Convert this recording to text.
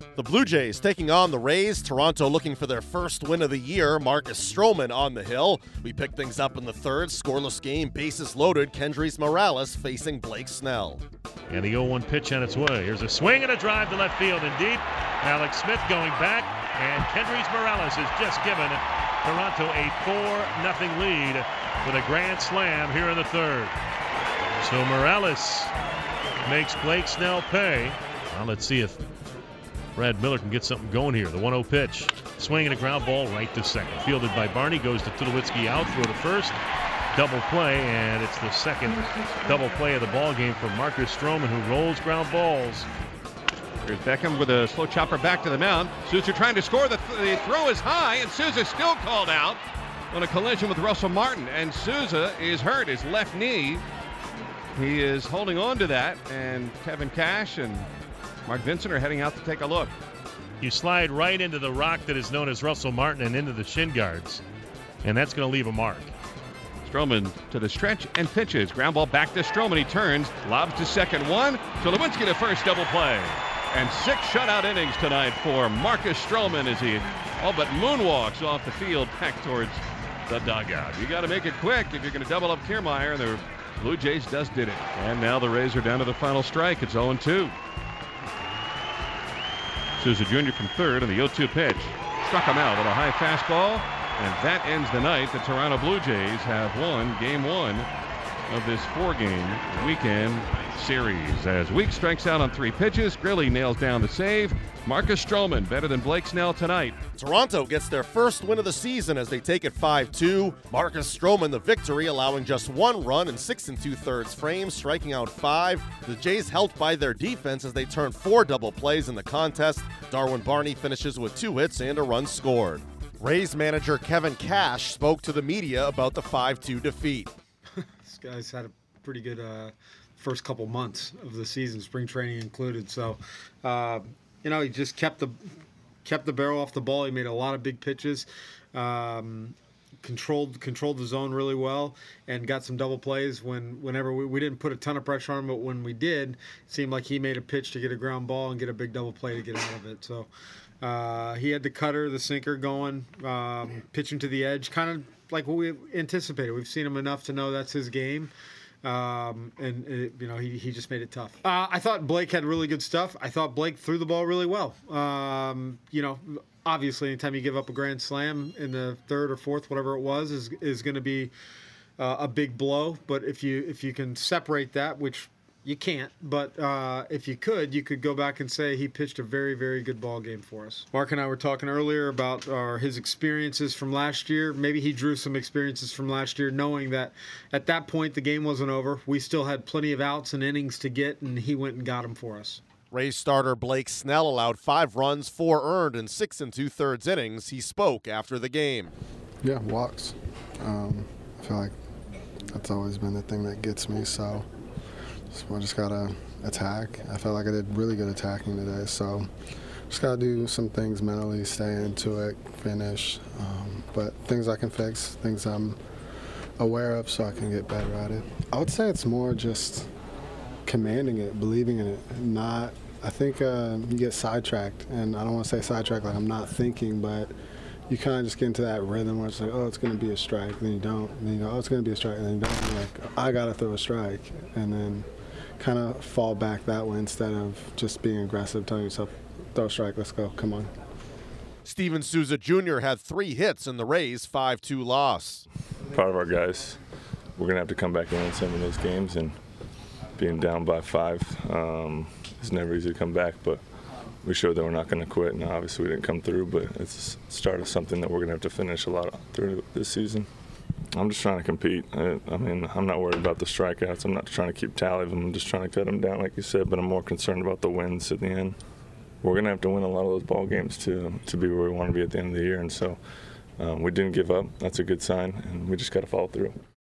The Blue Jays taking on the Rays. Toronto looking for their first win of the year. Marcus Stroman on the hill. We pick things up in the third. Scoreless game, bases loaded. Kendrys Morales facing Blake Snell. And the 0-1 pitch on its way. Here's a swing and a drive to left field and deep. Alex Smith going back, and Kendrys Morales has just given Toronto a 4-0 lead with a grand slam here in the third. So Morales makes Blake Snell pay. Well, let's see if Brad Miller can get something going here. The 1-0 pitch. Swing and a ground ball right to second. Fielded by Barney. Goes to Tulowitzki out. Throw to first. Double play, and it's the second double play of the ball game for Marcus Stroman, who rolls ground balls. Here's Beckham with a slow chopper back to the mound. Souza trying to score. The throw is high, and Souza still called out on a collision with Russell Martin. And Souza is hurt, his left knee. He is holding on to that, and Kevin Cash and Mark Vincent are heading out to take a look. You slide right into the rock that is known as Russell Martin and into the shin guards, and that's going to leave a mark. Stroman to the stretch and pitches. Ground ball back to Stroman. He turns, lobs to second one. Tulowitzki to first, double play. And 6 shutout innings tonight for Marcus Stroman as he all but moonwalks off the field back towards the dugout. You got to make it quick if you're going to double up Kiermaier. The Blue Jays just did it. And now the Rays are down to the final strike. It's 0-2. Souza Jr. from third on the 0-2 pitch. Struck him out with a high fastball. And that ends the night. The Toronto Blue Jays have won Game 1 of this 4-game weekend series. As Weeks strikes out on 3 pitches, Grilli nails down the save. Marcus Stroman better than Blake Snell tonight. Toronto gets their first win of the season as they take it 5-2. Marcus Stroman the victory, allowing just 1 run in 6 2/3 frames, striking out 5. The Jays helped by their defense as they turn 4 double plays in the contest. Darwin Barney finishes with 2 hits and a run scored. Rays manager Kevin Cash spoke to the media about the 5-2 defeat. This guy's had a pretty good first couple months of the season, spring training included. So, he just kept the barrel off the ball. He made a lot of big pitches, controlled the zone really well, and got some double plays whenever we didn't put a ton of pressure on him, but when we did, it seemed like he made a pitch to get a ground ball and get a big double play to get out of it. So. He had the cutter, the sinker going, pitching to the edge, kind of like what we anticipated. We've seen him enough to know that's his game, he just made it tough. I thought Blake had really good stuff. I thought Blake threw the ball really well. Obviously, anytime you give up a grand slam in the third or fourth, whatever it was, is going to be a big blow. But if you can separate that, which you can't, but if you could go back and say he pitched a very, very good ball game for us. Mark and I were talking earlier about his experiences from last year. Maybe he drew some experiences from last year, knowing that at that point the game wasn't over. We still had plenty of outs and innings to get, and he went and got them for us. Rays starter Blake Snell allowed 5 runs, 4 earned in 6 2/3 innings. He spoke after the game. Yeah, walks. I feel like that's always been the thing that gets me, so I just got to attack. I felt like I did really good attacking today, so just got to do some things mentally, stay into it, finish. But things I can fix, things I'm aware of so I can get better at it. I would say it's more just commanding it, believing in it. I think you get sidetracked, and I don't want to say sidetracked like I'm not thinking, but you kind of just get into that rhythm where it's like, oh, it's going to be a strike, then you don't. And then you go, oh, it's going to be a strike, and then you don't. You're like, I got to throw a strike. And then kind of fall back that way instead of just being aggressive, telling yourself, throw a strike, let's go, come on. Steven Souza Jr. had 3 hits in the Rays' 5-2 loss. Proud of our guys. We're going to have to come back and win some of those games, and being down by 5 it's never easy to come back, but we showed that we're not going to quit, and obviously we didn't come through, but it's the start of something that we're going to have to finish a lot through this season. I'm just trying to compete. I'm not worried about the strikeouts. I'm not trying to keep tally of them. I'm just trying to cut them down, like you said, but I'm more concerned about the wins at the end. We're going to have to win a lot of those ball games to be where we want to be at the end of the year, and so we didn't give up. That's a good sign, and we just got to follow through.